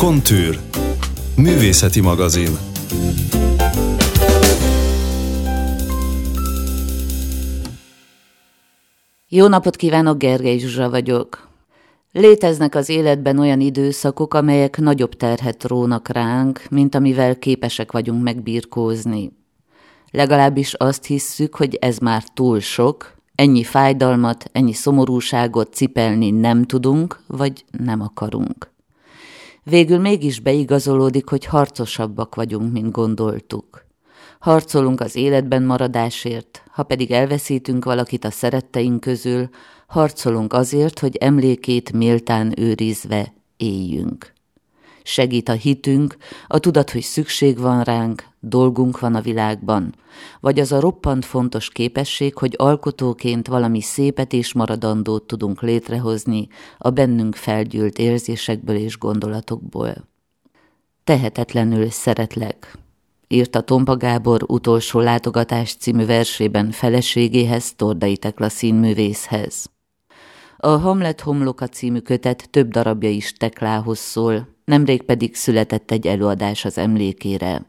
Kontűr. Művészeti magazin. Jó napot kívánok, Gergely Zsuzsa vagyok. Léteznek az életben olyan időszakok, amelyek nagyobb terhet rónak ránk, mint amivel képesek vagyunk megbirkózni. Legalábbis azt hisszük, hogy ez már túl sok, ennyi fájdalmat, ennyi szomorúságot cipelni nem tudunk, vagy nem akarunk. Végül mégis beigazolódik, hogy harcosabbak vagyunk, mint gondoltuk. Harcolunk az életben maradásért, ha pedig elveszítünk valakit a szeretteink közül, harcolunk azért, hogy emlékét méltán őrizve éljünk. Segít a hitünk, a tudat, hogy szükség van ránk, dolgunk van a világban, vagy az a roppant fontos képesség, hogy alkotóként valami szépet és maradandót tudunk létrehozni a bennünk felgyűlt érzésekből és gondolatokból. Tehetetlenül szeretlek, írta Tompa Gábor Utolsó látogatás című versében feleségéhez, Tordai Tekla színművészhez. A Hamlet homloka című kötet több darabja is Teklához szól, nemrég pedig született egy előadás az emlékére.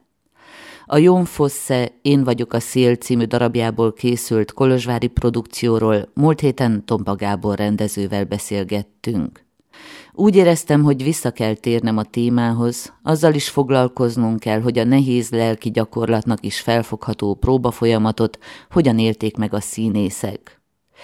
A Jon Fosse Én vagyok a szél című darabjából készült kolozsvári produkcióról múlt héten Tompa Gábor rendezővel beszélgettünk. Úgy éreztem, hogy vissza kell térnem a témához, azzal is foglalkoznunk kell, hogy a nehéz lelki gyakorlatnak is felfogható próbafolyamatot hogyan élték meg a színészek.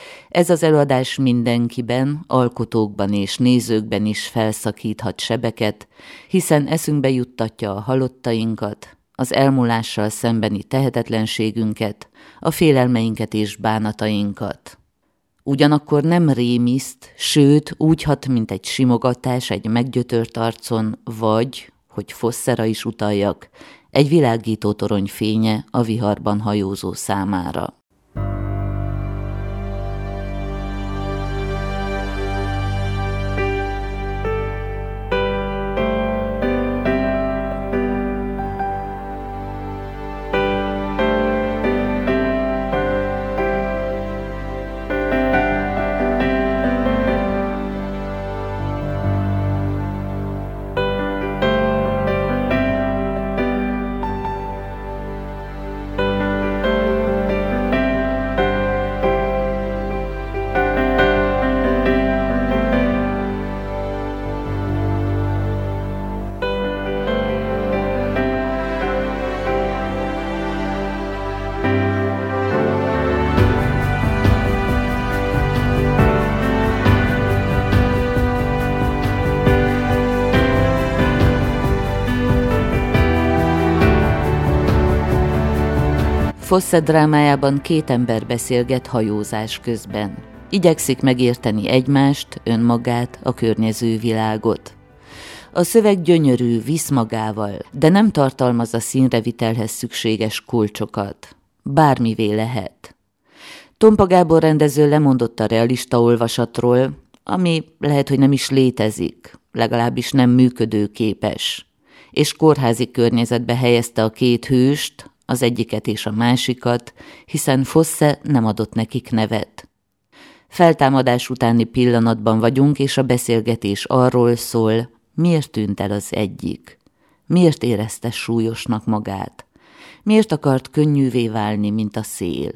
Ez az előadás mindenkiben, alkotókban és nézőkben is felszakíthat sebeket, hiszen eszünkbe juttatja a halottainkat, az elmúlással szembeni tehetetlenségünket, a félelmeinket és bánatainkat. Ugyanakkor nem rémiszt, sőt úgy hat, mint egy simogatás egy meggyötört arcon, vagy, hogy Fosszera is utaljak, egy világító torony fénye a viharban hajózó számára. Fosse drámájában két ember beszélget hajózás közben. Igyekszik megérteni egymást, önmagát, a környező világot. A szöveg gyönyörű, visz magával, de nem tartalmaz a színrevitelhez szükséges kulcsokat. Bármivé lehet. Tompa Gábor rendező lemondott a realista olvasatról, ami lehet, hogy nem is létezik, legalábbis nem működőképes, és kórházi környezetbe helyezte a két hőst, az egyiket és a másikat, hiszen Fosse nem adott nekik nevet. Feltámadás utáni pillanatban vagyunk, és a beszélgetés arról szól, miért tűnt el az egyik, miért érezte súlyosnak magát, miért akart könnyűvé válni, mint a szél.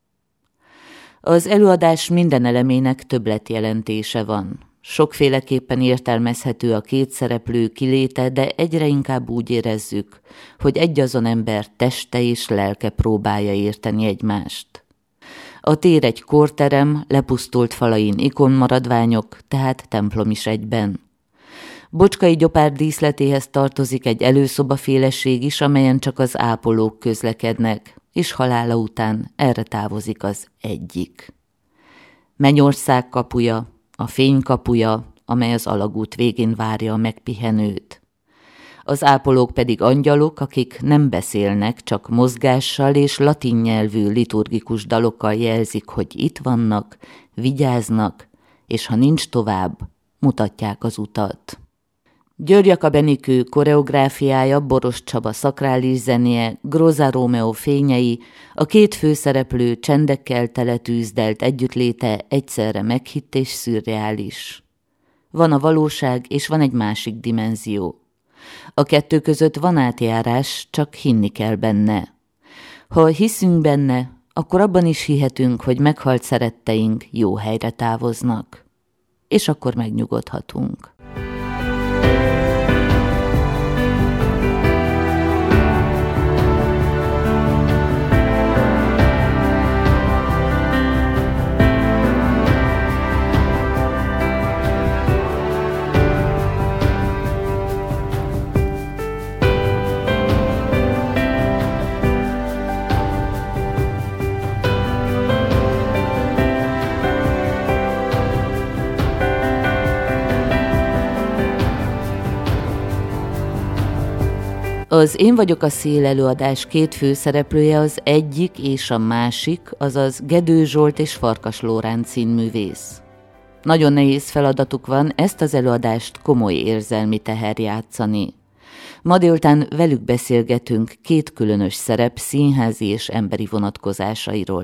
Az előadás minden elemének többletjelentése van. Sokféleképpen értelmezhető a két szereplő kiléte, de egyre inkább úgy érezzük, hogy egyazon ember teste és lelke próbálja érteni egymást. A tér egy korterem, lepusztult falain ikonmaradványok, tehát templom is egyben. Bocskai Gyopár díszletéhez tartozik egy előszobaféleség is, amelyen csak az ápolók közlekednek, és halála után erre távozik az egyik. Mennyország kapuja, a fény kapuja, amely az alagút végén várja a megpihenőt. Az ápolók pedig angyalok, akik nem beszélnek, csak mozgással és latin nyelvű liturgikus dalokkal jelzik, hogy itt vannak, vigyáznak, és ha nincs tovább, mutatják az utat. György Jakab Enikő koreográfiája, Boros Csaba szakrális zenéje, Groza Rómeó fényei, a két főszereplő csendekkel teletűzdelt együttléte egyszerre meghitt és szürreális. Van a valóság, és van egy másik dimenzió. A kettő között van átjárás, csak hinni kell benne. Ha hiszünk benne, akkor abban is hihetünk, hogy meghalt szeretteink jó helyre távoznak. És akkor megnyugodhatunk. Az Én vagyok a szél előadás két főszereplője az egyik és a másik, azaz Gedő Zsolt és Farkas Lóránc színművész. Nagyon nehéz feladatuk van ezt az előadást komoly érzelmi teher játszani. Ma délután velük beszélgetünk két különös szerep színházi és emberi vonatkozásairól.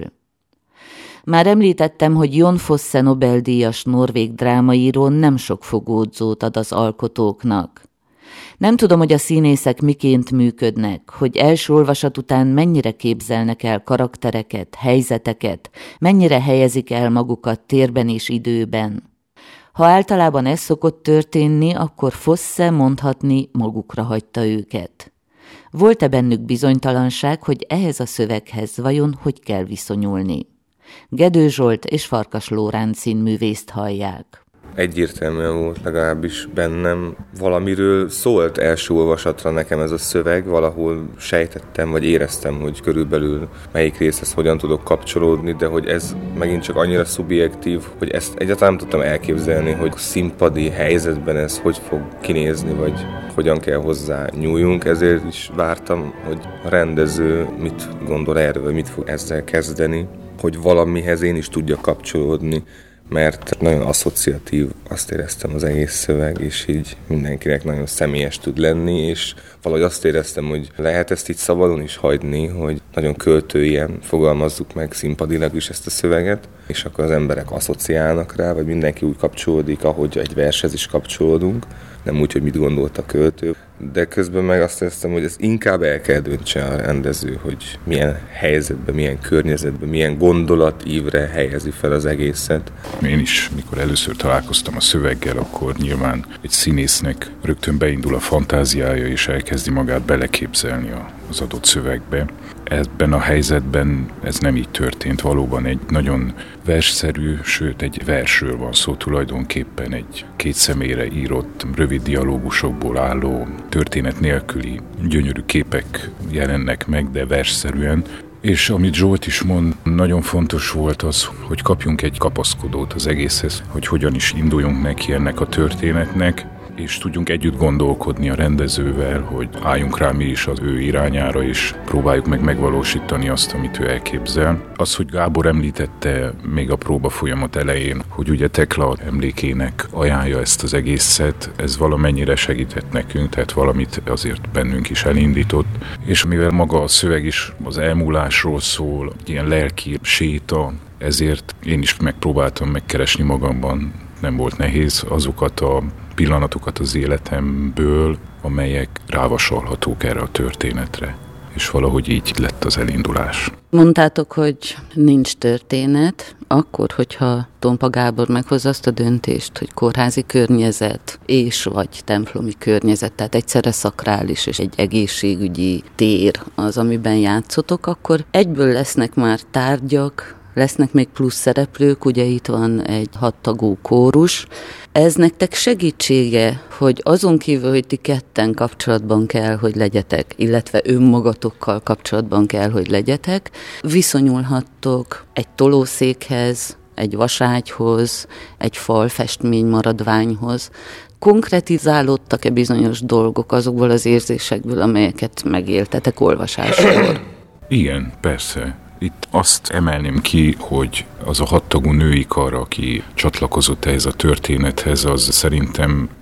Már említettem, hogy Jon Fosse Nobel-díjas norvég drámaíró nem sok fogódzót ad az alkotóknak. Nem tudom, hogy a színészek miként működnek, hogy első olvasat után mennyire képzelnek el karaktereket, helyzeteket, mennyire helyezik el magukat térben és időben. Ha általában ez szokott történni, akkor Fosse mondhatni magukra hagyta őket. Volt-e bennük bizonytalanság, hogy ehhez a szöveghez vajon hogy kell viszonyulni? Gedő Zsolt és Farkas Lóránc színművészt hallják. Egyértelműen volt legalábbis bennem. Valamiről szólt első olvasatra nekem ez a szöveg, valahol sejtettem, vagy éreztem, hogy körülbelül melyik részhez hogyan tudok kapcsolódni, de hogy ez megint csak annyira szubjektív, hogy ezt egyáltalán nem tudtam elképzelni, hogy színpadi helyzetben ez hogy fog kinézni, vagy hogyan kell hozzá nyúljunk. Ezért is vártam, hogy a rendező mit gondol erről, vagy mit fog ezzel kezdeni, hogy valamihez én is tudjak kapcsolódni. Mert nagyon asszociatív, azt éreztem az egész szöveg, és így mindenkinek nagyon személyes tud lenni, és valahogy azt éreztem, hogy lehet ezt így szabadon is hagyni, hogy nagyon költőien fogalmazzuk meg színpadilag is ezt a szöveget, és akkor az emberek asszociálnak rá, vagy mindenki úgy kapcsolódik, ahogy egy vershez is kapcsolódunk, nem úgy, hogy mit gondolt a költő. De közben meg azt éreztem, hogy ezt inkább el kell döntse a rendező, hogy milyen helyzetben, milyen környezetben, milyen gondolatívre helyezi fel az egészet. Én is, mikor először találkoztam a szöveggel, akkor nyilván egy színésznek rögtön beindul a fantáziája, és elkezdi magát beleképzelni az adott szövegbe. Ebben a helyzetben ez nem így történt, valóban egy nagyon versszerű, sőt egy versről van szó, tulajdonképpen egy két személyre írott, rövid dialógusokból álló, történet nélküli gyönyörű képek jelennek meg, de versszerűen. És amit Zsolt is mond, nagyon fontos volt az, hogy kapjunk egy kapaszkodót az egészhez, hogy hogyan is induljunk neki ennek a történetnek, és tudjunk együtt gondolkodni a rendezővel, hogy álljunk rá mi is az ő irányára, és próbáljuk meg megvalósítani azt, amit ő elképzel. Az, hogy Gábor említette még a próba folyamat elején, hogy ugye Tekla emlékének ajánlja ezt az egészet, ez valamennyire segített nekünk, tehát valamit azért bennünk is elindított. És mivel maga a szöveg is az elmúlásról szól, ilyen lelki séta, ezért én is megpróbáltam megkeresni magamban, nem volt nehéz azokat a pillanatokat az életemből, amelyek rávasalhatók erre a történetre. És valahogy így lett az elindulás. Mondtátok, hogy nincs történet, akkor, hogyha Tompa Gábor meghozza azt a döntést, hogy kórházi környezet és vagy templomi környezet, tehát egyszerre szakrális és egy egészségügyi tér az, amiben játszotok, akkor egyből lesznek már tárgyak, lesznek még plusz szereplők, ugye itt van egy 6 tagú kórus. Ez nektek segítsége, hogy azon kívül, hogy ti ketten kapcsolatban kell, hogy legyetek, illetve önmagatokkal kapcsolatban kell, hogy legyetek, viszonyulhattok egy tolószékhez, egy vaságyhoz, egy falfestmény maradványhoz. Konkretizálódtak-e bizonyos dolgok azokból az érzésekből, amelyeket megéltetek olvasáskor? Igen, persze. Itt azt emelném ki, hogy az a 6 tagú női kar, aki csatlakozott ehhez a történethez, az szerintem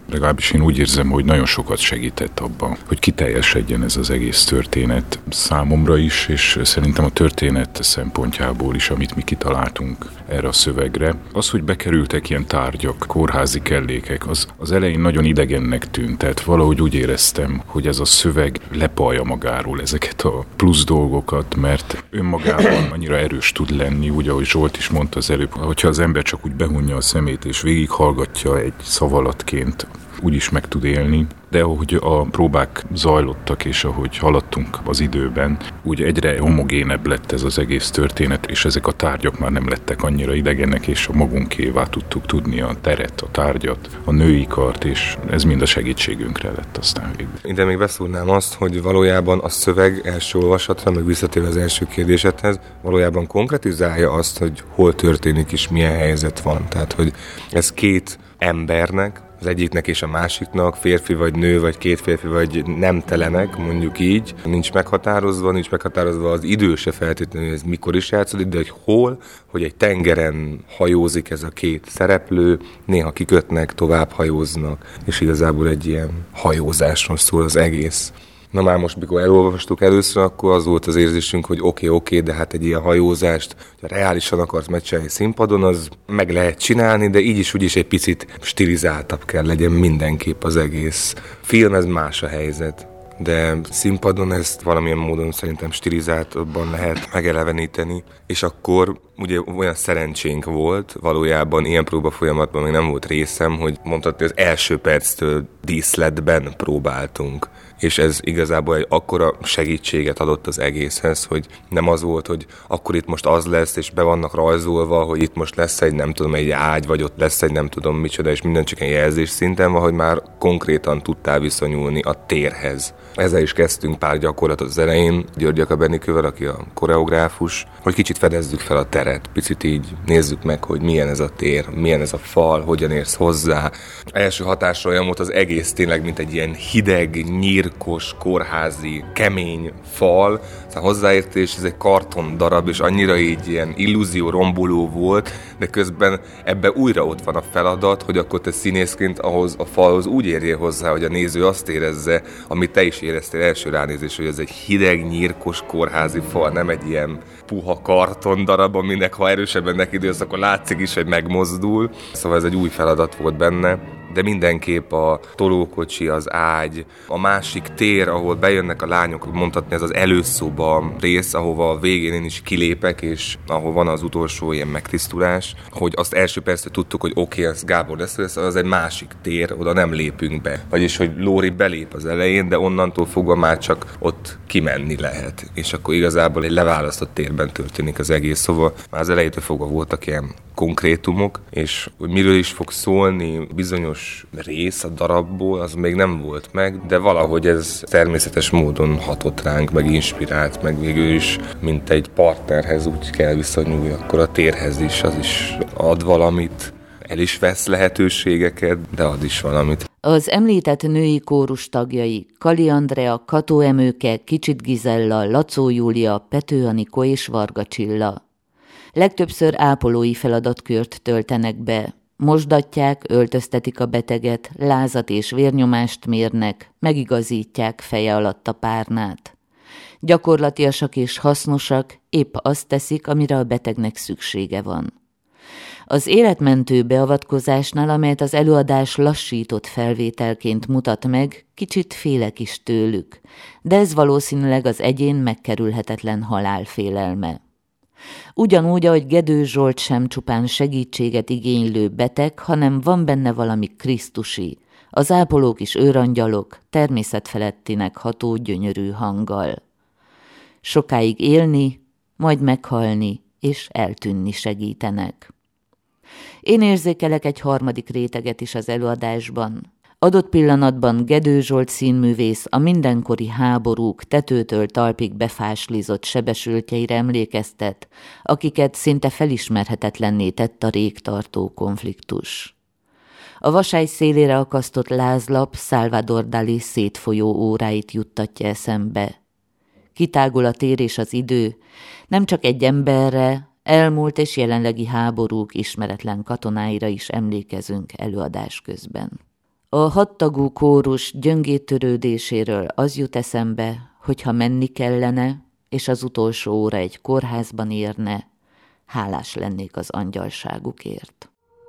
legalábbis én úgy érzem, hogy nagyon sokat segített abban, hogy kiteljesedjen ez az egész történet számomra is, és szerintem a történet szempontjából is, amit mi kitaláltunk erre a szövegre. Az, hogy bekerültek ilyen tárgyak, kórházi kellékek, az elején nagyon idegennek tűnt, tehát valahogy úgy éreztem, hogy ez a szöveg lepalja magáról ezeket a plusz dolgokat, mert önmagában annyira erős tud lenni, úgy ahogy Zsolt is mondta az előbb, hogyha az ember csak úgy behunja a szemét és végighallgatja egy szavalatként, úgy is meg tud élni, de ahogy a próbák zajlottak, és ahogy haladtunk az időben, úgy egyre homogénebb lett ez az egész történet, és ezek a tárgyak már nem lettek annyira idegenek, és a magunkévá tudtuk tudni a teret, a tárgyat, a női kart, és ez mind a segítségünkre lett aztán végül. Ide még beszúrnám azt, hogy valójában a szöveg első olvasatra, meg visszatérve az első kérdésedhez, valójában konkretizálja azt, hogy hol történik és milyen helyzet van. Tehát, hogy ez két embernek, az egyiknek és a másiknak, férfi vagy nő, vagy két férfi vagy nemtelenek, mondjuk így. Nincs meghatározva az idő se feltétlenül, ez mikor is játszódik, de hogy hol, hogy egy tengeren hajózik ez a két szereplő, néha kikötnek, tovább hajóznak, és igazából egy ilyen hajózásról szól az egész. Na már most, mikor elolvastuk először, akkor az volt az érzésünk, hogy oké, de hát egy ilyen hajózást, ha reálisan akarsz megcsinálni színpadon, az meg lehet csinálni, de így is úgyis egy picit stilizáltabb kell legyen mindenképp az egész. Film, ez más a helyzet, de színpadon ezt valamilyen módon szerintem stilizáltabban lehet megeleveníteni. És akkor ugye olyan szerencsénk volt, valójában ilyen próba folyamatban még nem volt részem, hogy mondhatni, az első perctől díszletben próbáltunk. És ez igazából egy akkora segítséget adott az egészhez, hogy nem az volt, hogy akkor itt most az lesz, és be vannak rajzolva, hogy itt most lesz egy nem tudom, egy ágy, vagy ott lesz egy nem tudom micsoda, és minden csak egy jelzés szinten van, hogy már konkrétan tudtál viszonyulni a térhez. Ezzel is kezdtünk pár gyakorlatot az elején, György Jakab Enikővel, aki a koreográfus, hogy kicsit fedezzük fel a teret, picit így nézzük meg, hogy milyen ez a tér, milyen ez a fal, hogyan érsz hozzá. Első hatásra olyan volt az egész tényleg, mint egy ilyen hideg, nyírkos, kórházi, kemény fal. Aztán hozzáértés, ez egy karton darab, és annyira így ilyen illúzió romboló volt, de közben ebben újra ott van a feladat, hogy akkor te színészként ahhoz a falhoz úgy érjél hozzá, hogy a néző azt érezze, amit te is éreztél első ránézés, hogy ez egy hideg, nyírkos, kórházi fal, nem egy ilyen puha karton darab, aminek ha erősebben nekidősz, akkor látszik is, hogy megmozdul. Szóval ez egy új feladat volt benne, de mindenképp a tolókocsi, az ágy, a másik tér, ahol bejönnek a lányok, mondhatni ez az előszoba rész, ahova a végén én is kilépek, és ahol van az utolsó ilyen megtisztulás, hogy azt első percre tudtuk, hogy oké, ez Gábor lesz, az egy másik tér, oda nem lépünk be. Vagyis, hogy Lóri belép az elején, de onnantól fogva már csak ott kimenni lehet. És akkor igazából egy leválasztott térben történik az egész, szóval már az elejétől fogva voltak ilyen konkrétumok, és hogy miről is fog szólni bizonyos rész a darabból, az még nem volt meg, de valahogy ez természetes módon hatott ránk, meg inspirált, meg végül is, mint egy partnerhez úgy kell viszonyulni, akkor a térhez is, az is ad valamit, el is vesz lehetőségeket, de ad is valamit. Az említett női kórus tagjai Kali Andrea, Kató Emőke, Kicsit Gizella, Lacó Júlia, Pető Anikó és Varga Csilla. Legtöbbször ápolói feladatkört töltenek be. Mosdatják, öltöztetik a beteget, lázat és vérnyomást mérnek, megigazítják feje alatt a párnát. Gyakorlatiasak és hasznosak, épp azt teszik, amire a betegnek szüksége van. Az életmentő beavatkozásnál, amelyet az előadás lassított felvételként mutat meg, kicsit félek is tőlük, de ez valószínűleg az egyén megkerülhetetlen halálfélelme. Ugyanúgy, ahogy Gedő Zsolt sem csupán segítséget igénylő beteg, hanem van benne valami krisztusi, az ápolók is őrangyalok, természetfelettinek ható gyönyörű hanggal. Sokáig élni, majd meghalni és eltűnni segítenek. Én érzékelek egy harmadik réteget is az előadásban. Adott pillanatban Gedő Zsolt színművész a mindenkori háborúk tetőtől talpig befáslizott sebesültjeire emlékeztet, akiket szinte felismerhetetlenné tett a régtartó konfliktus. A vasály szélére akasztott lázlap Salvador Dalí szétfolyó óráit juttatja eszembe. Kitágul a tér és az idő, nem csak egy emberre, elmúlt és jelenlegi háborúk ismeretlen katonáira is emlékezünk előadás közben. A 6 tagú kórus gyöngétörődéséről az jut eszembe, hogyha menni kellene, és az utolsó óra egy kórházban érne, hálás lennék az angyalságukért.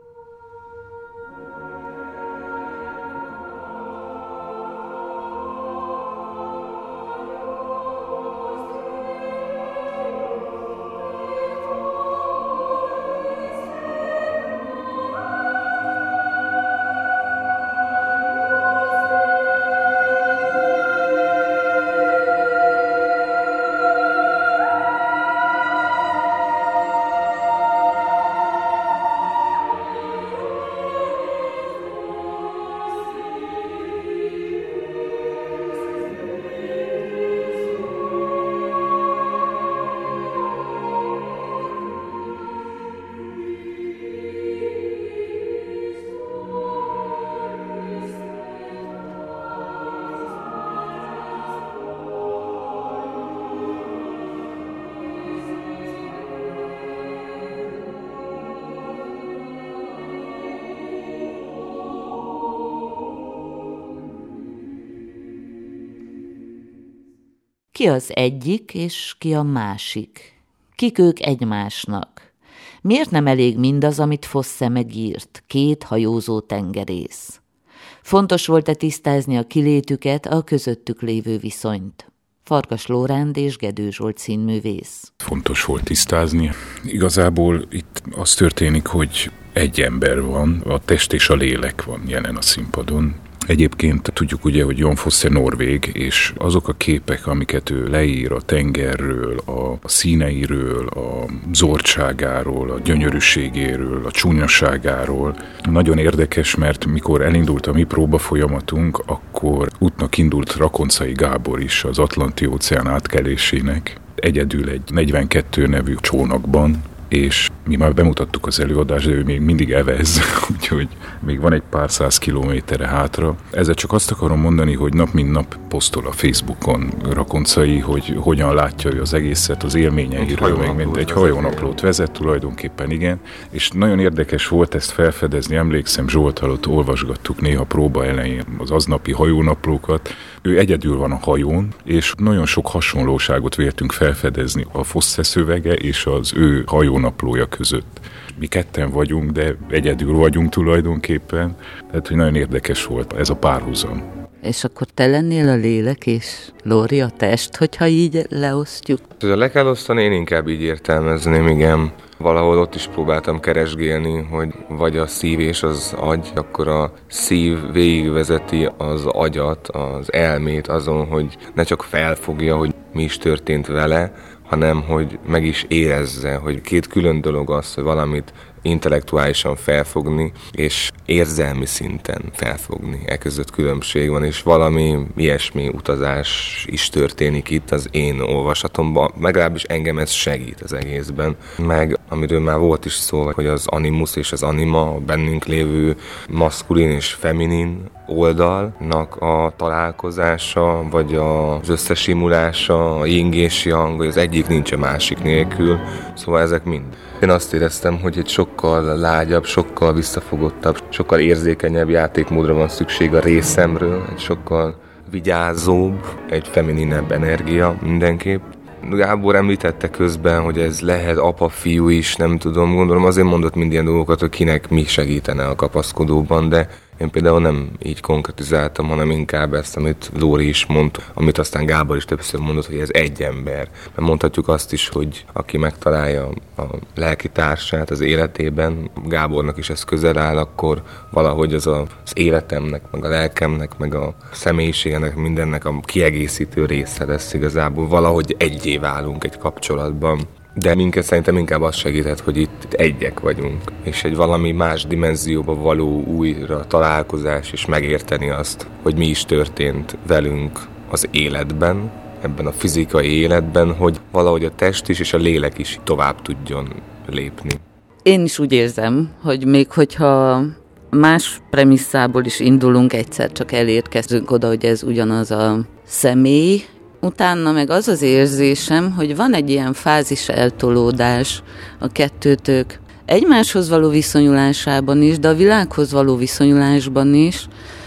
Ki az egyik, és ki a másik? Kik ők egymásnak? Miért nem elég mindaz, amit Fosse megírt, 2 hajózó tengerész? Fontos volt-e tisztázni a kilétüket, a közöttük lévő viszonyt? Farkas Lóránd és Gedő Zsolt színművész. Fontos volt tisztázni. Igazából itt az történik, hogy egy ember van, a test és a lélek van jelen a színpadon. Egyébként tudjuk ugye, hogy Jon Fosse norvég, és azok a képek, amiket ő leír a tengerről, a színeiről, a zordságáról, a gyönyörűségéről, a csúnyaságáról, nagyon érdekes, mert mikor elindult a mi próbafolyamatunk, akkor útnak indult Rakoncai Gábor is az Atlanti-óceán átkelésének, egyedül egy 42 nevű csónakban, és mi már bemutattuk az előadást, de ő még mindig evez, úgyhogy még van egy pár 100 kilométerre hátra. Ezzel csak azt akarom mondani, hogy nap mint nap posztol a Facebookon Rakoncai, hogy hogyan látja ő az egészet, az élményeiről, még mint egy hajónaplót vezet tulajdonképpen, igen. És nagyon érdekes volt ezt felfedezni, emlékszem, Zsolttal ott olvasgattuk néha próba elején az aznapi hajónaplókat. Ő egyedül van a hajón, és nagyon sok hasonlóságot véltünk felfedezni a Fosse szövege és az ő hajónaplója között. Mi ketten vagyunk, de egyedül vagyunk tulajdonképpen, tehát hogy nagyon érdekes volt ez a párhuzam. És akkor te lennél a lélek és Lóri a test, hogyha így leosztjuk? Ha le kell osztani, én inkább így értelmezném, igen. Valahol ott is próbáltam keresgélni, hogy vagy a szív és az agy, akkor a szív végigvezeti az agyat, az elmét azon, hogy ne csak felfogja, hogy mi is történt vele, hanem hogy meg is érezze, hogy 2 külön dolog az, hogy valamit intellektuálisan felfogni, és érzelmi szinten felfogni. Között különbség van, és valami ilyesmi utazás is történik itt az én olvasatomban. Legalábbis engem ez segít az egészben. Meg amiről már volt is szó, hogy az animus és az anima, a bennünk lévő maszkulin és feminin oldalnak a találkozása, vagy az összesimulása, a yin és yang, az egyik nincs a másik nélkül, szóval ezek mind. Én azt éreztem, hogy egy sokkal lágyabb, sokkal visszafogottabb, sokkal érzékenyebb játékmódra van szükség a részemről, egy sokkal vigyázóbb, egy femininebb energia mindenképp. Gábor említette közben, hogy ez lehet apa-fiú is, nem tudom, gondolom azért mondott minden dolgokat, hogy kinek mi segítene a kapaszkodóban, de én például nem így konkretizáltam, hanem inkább ezt, amit Lóri is mondta, amit aztán Gábor is többször mondott, hogy ez egy ember. Mert mondhatjuk azt is, hogy aki megtalálja a lelki társát az életében, Gábornak is ez közel áll, akkor valahogy az életemnek, meg a lelkemnek, meg a személyiségenek, mindennek a kiegészítő része lesz igazából. Valahogy egyé válunk egy kapcsolatban. De minket szerintem inkább az segített, hogy itt egyek vagyunk, és egy valami más dimenzióba való újra találkozás, és megérteni azt, hogy mi is történt velünk az életben, ebben a fizikai életben, hogy valahogy a test is és a lélek is tovább tudjon lépni. Én is úgy érzem, hogy még hogyha más premisszából is indulunk, egyszer csak elérkezünk oda, hogy ez ugyanaz a személy, utána meg az az érzésem, hogy van egy ilyen fázis eltolódás a kettőtök egymáshoz való viszonyulásában is, de a világhoz való viszonyulásban is,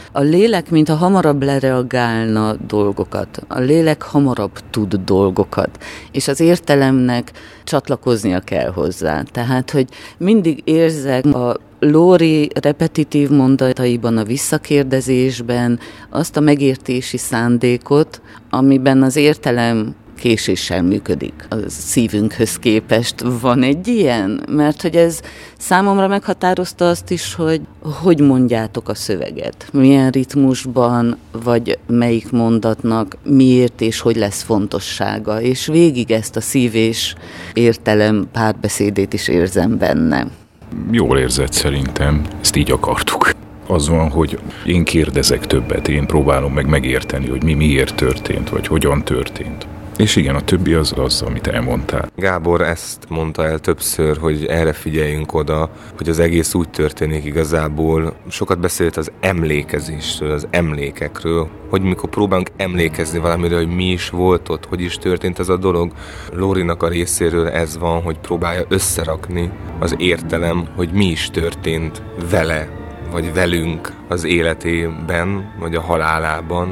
A lélek, mintha hamarabb lereagálna dolgokat. A lélek hamarabb tud dolgokat, és az értelemnek csatlakoznia kell hozzá. Tehát, hogy mindig érzek a Lóri repetitív mondataiban, a visszakérdezésben azt a megértési szándékot, amiben az értelem késéssel működik. A szívünkhöz képest van egy ilyen, mert hogy ez számomra meghatározta azt is, hogy mondjátok a szöveget, milyen ritmusban, vagy melyik mondatnak miért és hogy lesz fontossága, és végig ezt a szív és értelem párbeszédét is érzem benne. Jól érzed szerintem, ezt így akartuk. Az van, hogy én kérdezek többet, én próbálom meg megérteni, hogy miért történt, vagy hogyan történt. És igen, a többi az, amit elmondtál. Gábor ezt mondta el többször, hogy erre figyeljünk oda, hogy az egész úgy történik igazából. Sokat beszélt az emlékezésről, az emlékekről, hogy mikor próbálunk emlékezni valamire, hogy mi is volt ott, hogy is történt ez a dolog. Lórinak a részéről ez van, hogy próbálja összerakni az értelem, hogy mi is történt vele, vagy velünk az életében, vagy a halálában,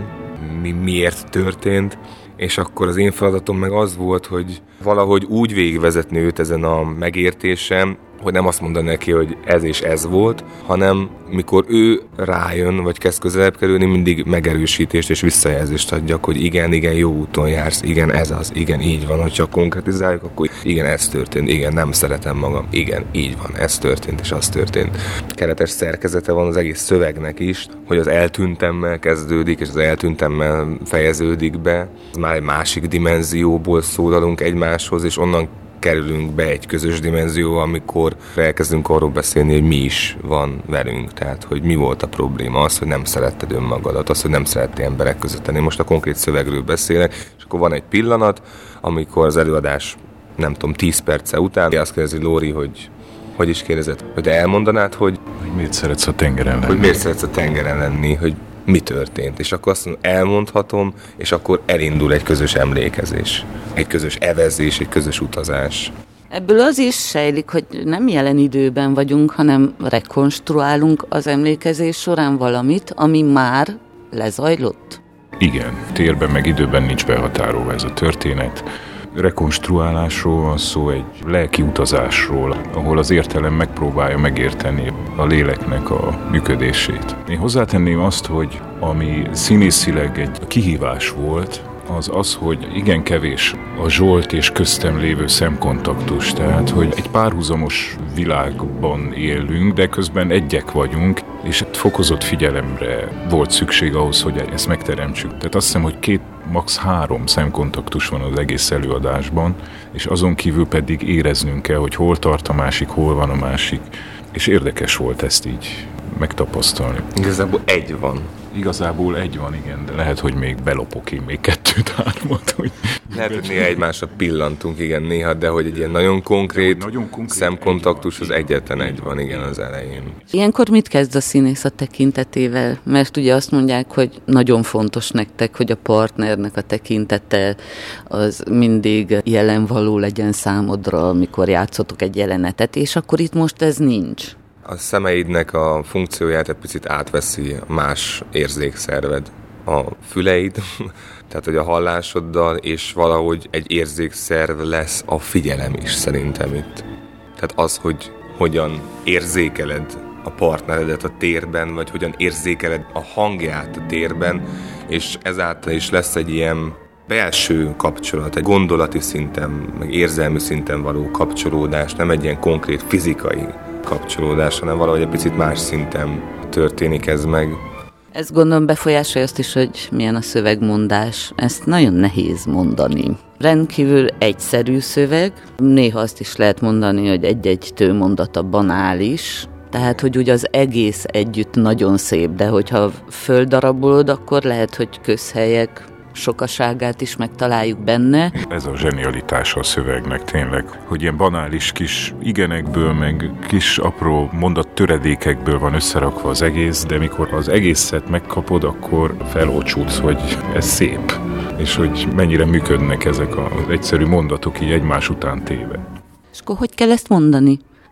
miért történt. És akkor az én feladatom meg az volt, hogy valahogy úgy végigvezetni őt ezen a megértésen, hogy nem azt mondani neki, hogy ez és ez volt, hanem mikor ő rájön, vagy kezd közelebb kerülni, mindig megerősítést és visszajelzést adjak, hogy igen, jó úton jársz, igen, ez az, igen, így van, hogyha konkretizáljuk, akkor igen, ez történt, igen, nem szeretem magam, igen, így van, ez történt és az történt. Keretes szerkezete van az egész szövegnek is, hogy az eltűntemmel kezdődik, és az eltűntemmel fejeződik be. Már egy másik dimenzióból szólalunk egymáshoz, és onnan kerülünk be egy közös dimenzió, amikor elkezdünk arról beszélni, hogy mi is van velünk. Tehát, hogy mi volt a probléma, az, hogy nem szeretted önmagadat, az, hogy nem szerettél emberek között tenni. Most a konkrét szövegről beszélek, és akkor van egy pillanat, amikor az előadás, nem tudom, 10 perce után azt kérdezi Lóri, hogy is kérdezett, hogy te elmondanád, hogy miért szeretsz a tengeren lenni? Hogy miért szeretsz a tengeren lenni, hogy mi történt. És akkor azt mondom, elmondhatom, és akkor elindul egy közös emlékezés, egy közös evezés, egy közös utazás. Ebből az is sejlik, hogy nem jelen időben vagyunk, hanem rekonstruálunk az emlékezés során valamit, ami már lezajlott. Igen, térben meg időben nincs behatárolva ez a történet. Rekonstruálásról van szó, egy lelki utazásról, ahol az értelem megpróbálja megérteni a léleknek a működését. Én hozzátenném azt, hogy ami színészileg egy kihívás volt, az, hogy igen kevés a Zsolt és köztem lévő szemkontaktus, tehát hogy egy párhuzamos világban élünk, de közben egyek vagyunk, és fokozott figyelemre volt szükség ahhoz, hogy ezt megteremtsük. Tehát azt hiszem, hogy max. 3 szemkontaktus van az egész előadásban, és azon kívül pedig éreznünk kell, hogy hol tart a másik, hol van a másik, és érdekes volt ezt így megtapasztalni. Igazából egy van. Igazából egy van, igen, de lehet, hogy még belopok én még 2-3. Hogy lehet, hogy néha egymásra pillantunk, igen, néha, de hogy egy ilyen nagyon konkrét szemkontaktus az egyetlen egy van, igen, az elején. Ilyenkor mit kezd a színész a tekintetével? Mert ugye azt mondják, hogy nagyon fontos nektek, hogy a partnernek a tekintete az mindig jelenvaló legyen számodra, amikor játszotok egy jelenetet, és akkor itt most ez nincs. A szemeidnek a funkcióját egy picit átveszi más érzékszerved. A füleid, tehát hogy a hallásoddal, és valahogy egy érzékszerv lesz a figyelem is szerintem itt. Tehát az, hogy hogyan érzékeled a partneredet a térben, vagy hogyan érzékeled a hangját a térben, és ezáltal is lesz egy ilyen belső kapcsolat, egy gondolati szinten, meg érzelmi szinten való kapcsolódás, nem egy ilyen konkrét fizikai kapcsolódás, hanem valahogy egy picit más szinten történik ez meg. Ezt gondolom befolyásolja azt is, hogy milyen a szövegmondás. Ezt nagyon nehéz mondani. Rendkívül egyszerű szöveg. Néha azt is lehet mondani, hogy egy-egy tőmondata banális. Tehát, hogy ugye az egész együtt nagyon szép, de hogyha földarabolod, akkor lehet, hogy közhelyek sokaságát is megtaláljuk benne. Ez a zsenialitása a szövegnek tényleg, hogy ilyen banális kis igenekből, meg kis apró mondattöredékekből van összerakva az egész, de mikor az egészet megkapod, akkor felolcsúdsz, hogy ez szép, és hogy mennyire működnek ezek az egyszerű mondatok így egymás után téve. És akkor hogy kell ezt mondani?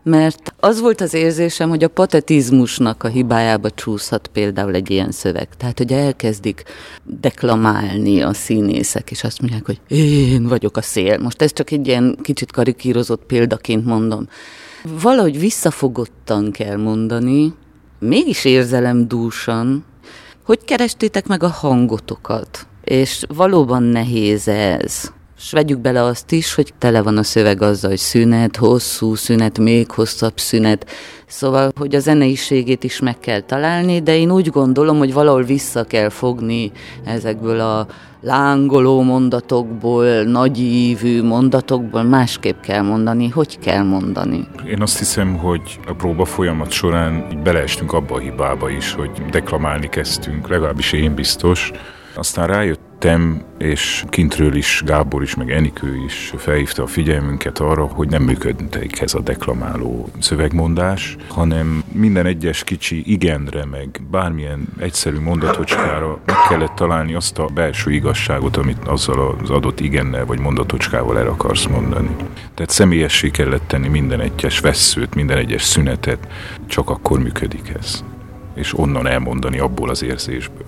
mert az volt az érzésem, hogy a patetizmusnak a hibájába csúszhat például egy ilyen szöveg. Tehát, hogy elkezdik deklamálni a színészek, és azt mondják, hogy én vagyok a szél. Most ez csak egy ilyen kicsit karikírozott példaként mondom. Valahogy visszafogottan kell mondani, mégis érzelemdúsan, hogy kerestétek meg a hangotokat. És valóban nehéz ez. És vegyük bele azt is, hogy tele van a szöveg azzal, hogy szünet, hosszú szünet, még hosszabb szünet. Szóval, hogy a zeneiségét is meg kell találni, de én úgy gondolom, hogy valahol vissza kell fogni ezekből a lángoló mondatokból, nagyívű mondatokból, másképp kell mondani, hogy kell mondani. Én azt hiszem, hogy a próba folyamat során így beleestünk abba a hibába is, hogy deklamálni kezdtünk, legalábbis én biztos. Aztán rájöttem, és kintről is Gábor is, meg Enikő is felhívta a figyelmünket arra, hogy nem működik ez a deklamáló szövegmondás, hanem minden egyes kicsi igenre, meg bármilyen egyszerű mondatocskára meg kellett találni azt a belső igazságot, amit azzal az adott igennel vagy mondatocskával el akarsz mondani. Tehát személyessé kellett tenni minden egyes vesszőt, minden egyes szünetet, csak akkor működik ez. És onnan elmondani abból az érzésből.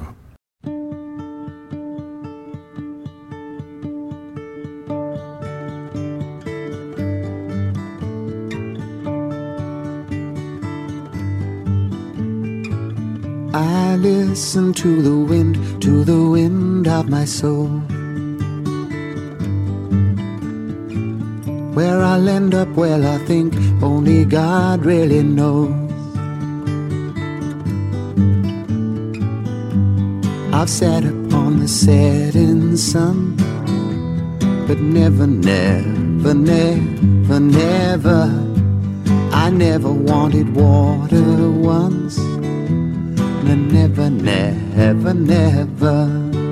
I listen to the wind of my soul. Where I'll end up, well, I think only God really knows. I've sat upon the setting sun, but never, never, never, never, I never wanted water once. Never, never, never.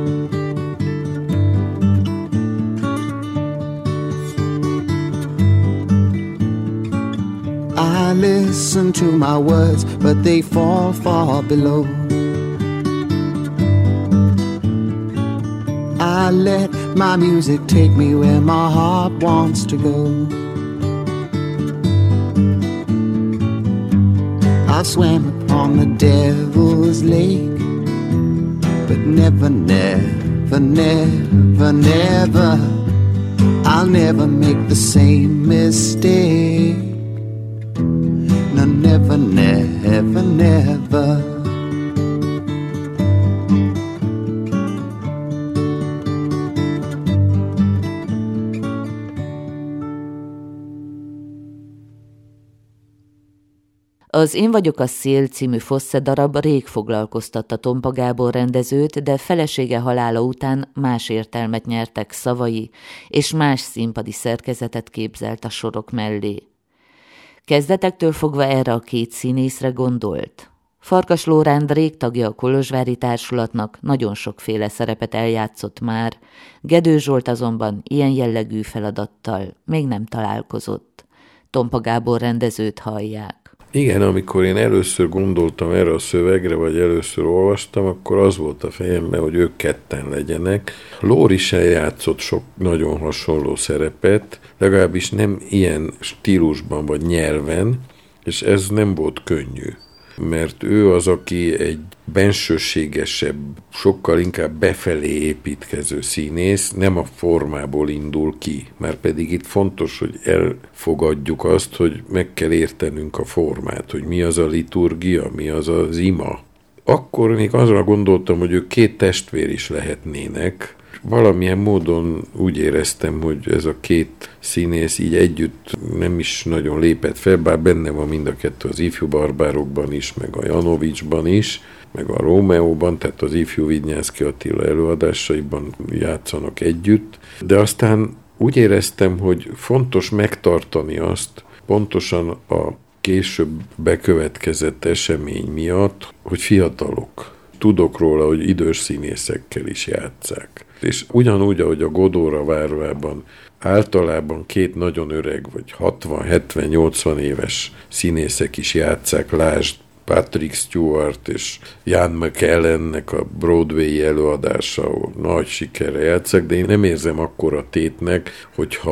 I listen to my words, but they fall far below. I let my music take me where my heart wants to go. I've swam upon the devil's lake, but never, never, never, never, I'll never make the same mistake. No, never, never, never. Az Én vagyok a szél című Fosse darab rég foglalkoztatta Tompa Gábor rendezőt, de felesége halála után más értelmet nyertek szavai, és más színpadi szerkezetet képzelt a sorok mellé. Kezdetektől fogva erre a két színészre gondolt. Farkas Lóránd rég tagja a Kolozsvári Társulatnak, nagyon sokféle szerepet eljátszott már, Gedő Zsolt azonban ilyen jellegű feladattal még nem találkozott. Tompa Gábor rendezőt hallják. Igen, amikor én először gondoltam erre a szövegre, vagy először olvastam, akkor az volt a fejemben, hogy ők ketten legyenek. Lóri sem játszott sok nagyon hasonló szerepet, legalábbis nem ilyen stílusban vagy nyelven, és ez nem volt könnyű. Mert ő az, aki egy bensőségesebb, sokkal inkább befelé építkező színész, nem a formából indul ki. Márpedig itt fontos, hogy elfogadjuk azt, hogy meg kell értenünk a formát, hogy mi az a liturgia, mi az az ima. Akkor még azra gondoltam, hogy ők két testvér is lehetnének. Valamilyen módon úgy éreztem, hogy ez a két színész így együtt nem is nagyon lépett fel, bár benne van mind a kettő az Ifjú barbárokban is, meg a Janovicsban is, meg a Rómeóban, tehát az Ifjú Vidnyánszky Attila előadásaiban játszanak együtt. De aztán úgy éreztem, hogy fontos megtartani azt, pontosan a később bekövetkezett esemény miatt, hogy fiatalok. Tudok róla, hogy idős színészekkel is játsszák. És ugyanúgy, ahogy a Godóra várvában általában két nagyon öreg, vagy 60-70-80 éves színészek is játsszák, lásd Patrick Stewart és Ian McKellennek a Broadway előadása, ahol nagy sikerre játsszák, de én nem érzem akkora tétnek, hogyha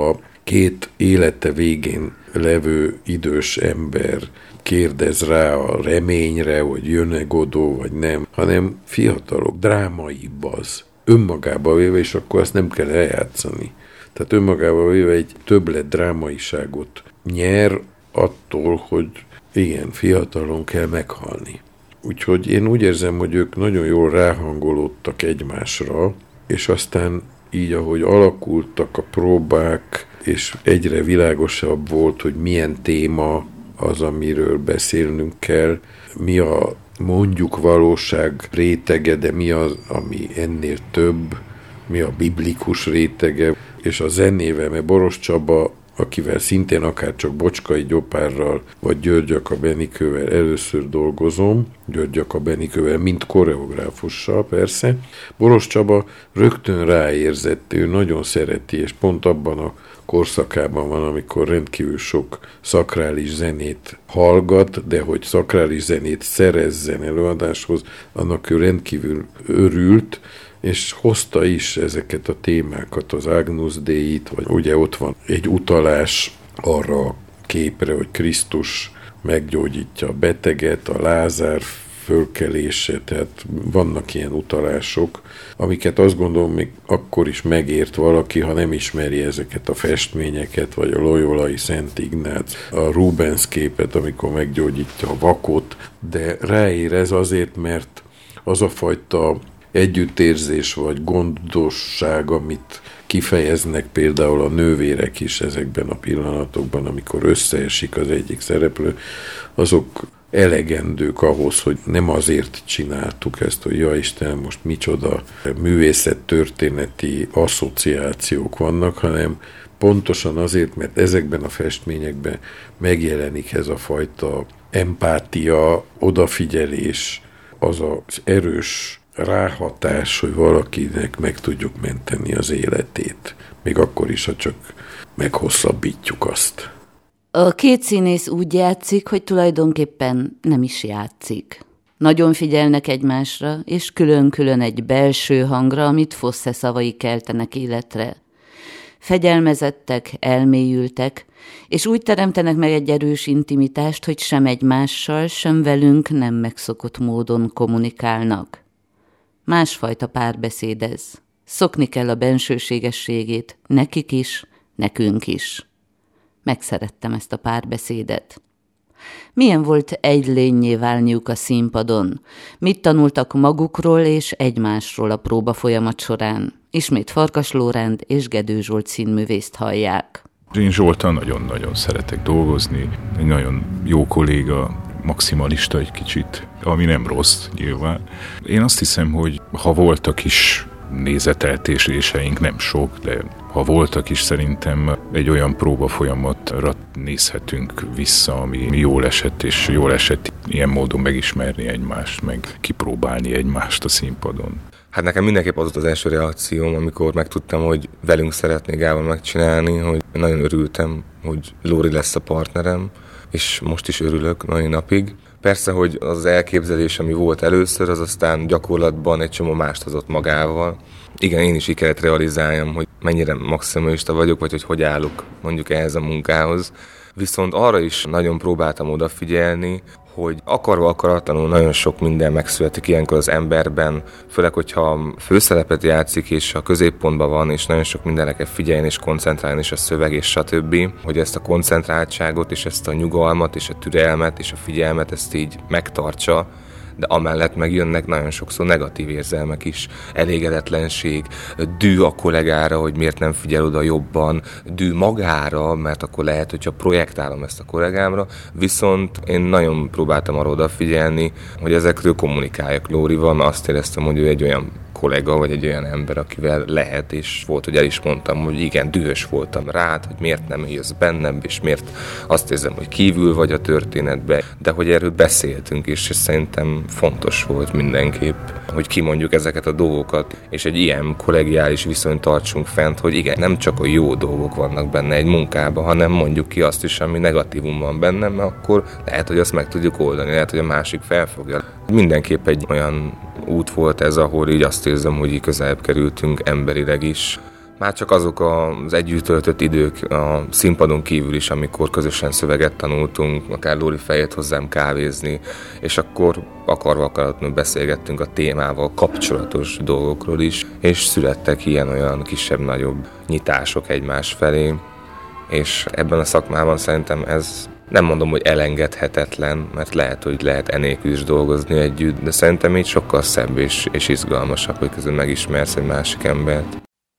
két élete végén levő idős ember kérdez rá a reményre, hogy jön-e Godot, vagy nem, hanem fiatalok, drámaibb az. Önmagába véve, és akkor azt nem kell eljátszani. Tehát önmagába véve egy többlet drámaiságot nyer attól, hogy igen, fiatalon kell meghalni. Úgyhogy én úgy érzem, hogy ők nagyon jól ráhangolódtak egymásra, és aztán így, ahogy alakultak a próbák, és egyre világosabb volt, hogy milyen téma az, amiről beszélnünk kell, mi a mondjuk valóság rétege, de mi az, ami ennél több, mi a biblikus rétege, és a zenével, mert Boros Csaba, akivel szintén akár csak Bocskai Gyopárral, vagy György Aka Benikővel először dolgozom, György Aka Benikővel, mint koreográfussal persze, Boros Csaba rögtön ráérzett, ő nagyon szereti, és pont abban a korszakában van, amikor rendkívül sok szakrális zenét hallgat, de hogy szakrális zenét szerezzen előadáshoz, annak ő rendkívül örült, és hozta is ezeket a témákat, az Agnus Dei-t, vagy ugye ott van egy utalás arra a képre, hogy Krisztus meggyógyítja a beteget, a Lázár fölkelése, tehát vannak ilyen utalások, amiket azt gondolom még akkor is megért valaki, ha nem ismeri ezeket a festményeket, vagy a loyolai Szent Ignác, a Rubens képet, amikor meggyógyítja a vakot, de ráér ez azért, mert az a fajta együttérzés vagy gondosság, amit kifejeznek például a nővérek is ezekben a pillanatokban, amikor összeesik az egyik szereplő, azok elegendők ahhoz, hogy nem azért csináltuk ezt, hogy ja Isten, most micsoda művészettörténeti asszociációk vannak, hanem pontosan azért, mert ezekben a festményekben megjelenik ez a fajta empátia, odafigyelés, az az erős ráhatás, hogy valakinek meg tudjuk menteni az életét. Még akkor is, ha csak meghosszabbítjuk azt. A két színész úgy játszik, hogy tulajdonképpen nem is játszik. Nagyon figyelnek egymásra, és külön-külön egy belső hangra, amit Fosse szavai keltenek életre. Fegyelmezettek, elmélyültek, és úgy teremtenek meg egy erős intimitást, hogy sem egymással, sem velünk nem megszokott módon kommunikálnak. Másfajta párbeszéd ez. Szokni kell a bensőségességét, nekik is, nekünk is. Megszerettem ezt a párbeszédet. Milyen volt egy lényé válniuk a színpadon? Mit tanultak magukról és egymásról a próba folyamat során? Ismét Farkas Lóránd és Gedő Zsolt színművészt hallják. Én Zsolttal nagyon-nagyon szeretek dolgozni. Egy nagyon jó kolléga, maximalista egy kicsit, ami nem rossz nyilván. Én azt hiszem, hogy ha voltak is nézeteltéréseink, nem sok, de ha voltak is, szerintem egy olyan próba folyamatra nézhetünk vissza, ami jól esett, és jól esett ilyen módon megismerni egymást, meg kipróbálni egymást a színpadon. Hát nekem mindenképp az volt az első reakcióm, amikor megtudtam, hogy velünk szeretné Gábor megcsinálni, hogy nagyon örültem, hogy Lóri lesz a partnerem, és most is örülök mai napig. Persze, hogy az elképzelés, ami volt először, az aztán gyakorlatban egy csomó mást hozott magával. Igen, én is így kellett realizáljam, hogy mennyire maximalista vagyok, vagy hogy állok mondjuk ehhez a munkához. Viszont arra is nagyon próbáltam odafigyelni, hogy akarva akaratlanul nagyon sok minden megszületik ilyenkor az emberben, főleg, hogyha főszerepet játszik, és a középpontban van, és nagyon sok mindenre kell figyelni, és koncentrálni, és a szöveg, és stb., hogy ezt a koncentráltságot, és ezt a nyugalmat, és a türelmet, és a figyelmet, ezt így megtartsa, de amellett megjönnek nagyon sokszor negatív érzelmek is, elégedetlenség, dű a kollégára, hogy miért nem figyel oda jobban, dű magára, mert akkor lehet, hogyha projektálom ezt a kollégámra, viszont én nagyon próbáltam arra odafigyelni, hogy ezekről kommunikáljak Lórival, mert azt éreztem, hogy ő egy olyan kollega, vagy egy olyan ember, akivel lehet, és volt, hogy el is mondtam, hogy igen, dühös voltam rád, hogy miért nem jössz bennem, és miért azt érzem, hogy kívül vagy a történetbe, de hogy erről beszéltünk, és szerintem fontos volt mindenképp, hogy kimondjuk ezeket a dolgokat, és egy ilyen kollegiális viszonyt tartsunk fent, hogy igen, nem csak a jó dolgok vannak benne egy munkában, hanem mondjuk ki azt is, ami negatívum van bennem, mert akkor lehet, hogy azt meg tudjuk oldani, lehet, hogy a másik felfogja. Mindenképp egy olyan út volt ez, ahol így azt érzem, hogy így közelebb kerültünk emberileg is, Már csak azok az együtt töltött idők a színpadon kívül is, amikor közösen szöveget tanultunk, akár Lóri feljött hozzám kávézni, és akkor akarva akaratlanul beszélgettünk a témával kapcsolatos dolgokról is, és születtek ilyen-olyan kisebb-nagyobb nyitások egymás felé, és ebben a szakmában szerintem ez nem mondom, hogy elengedhetetlen, mert lehet, hogy lehet enélkül is dolgozni együtt, de szerintem így sokkal szebb és izgalmasabb, hogy közben megismersz egy másik embert.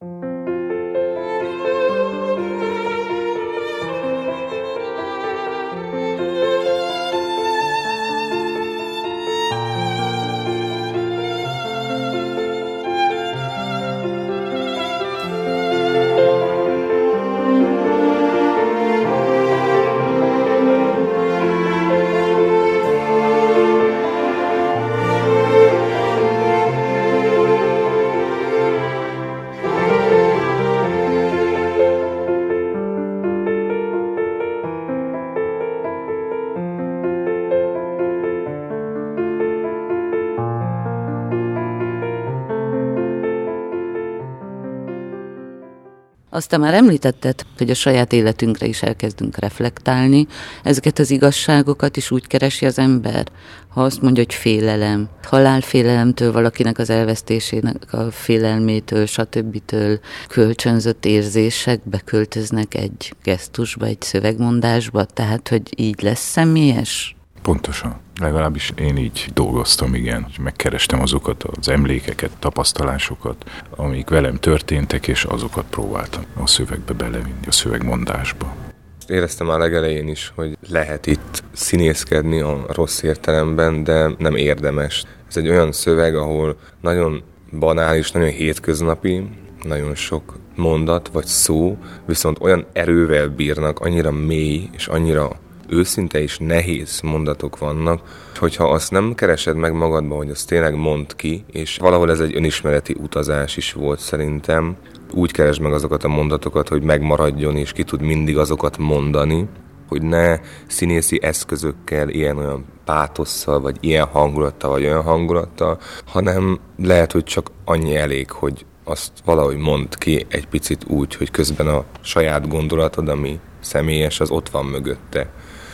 Aztán már említetted, hogy a saját életünkre is elkezdünk reflektálni. Ezeket az igazságokat is úgy keresi az ember, ha azt mondja, hogy félelem, halálfélelemtől, valakinek az elvesztésének a félelmétől, stb. Kölcsönzött érzések beköltöznek egy gesztusba, egy szövegmondásba, tehát, hogy így lesz személyes? Pontosan. Legalábbis én így dolgoztam, igen. Megkerestem azokat az emlékeket, tapasztalásokat, amik velem történtek, és azokat próbáltam a szövegbe belevinni, a szövegmondásba. Éreztem a legelején is, hogy lehet itt színészkedni a rossz értelemben, de nem érdemes. Ez egy olyan szöveg, ahol nagyon banális, nagyon hétköznapi, nagyon sok mondat vagy szó, viszont olyan erővel bírnak, annyira mély és annyira őszinte és nehéz mondatok vannak, hogyha azt nem keresed meg magadban, hogy azt tényleg mondd ki, és valahol ez egy önismereti utazás is volt szerintem. Úgy keresd meg azokat a mondatokat, hogy megmaradjon, és ki tud mindig azokat mondani, hogy ne színészi eszközökkel, ilyen-olyan pátosszal, vagy ilyen hangulattal, vagy olyan hangulattal, hanem lehet, hogy csak annyi elég, hogy azt valahogy mondd ki egy picit úgy, hogy közben a saját gondolatod, ami személyes, az ott van mögötte.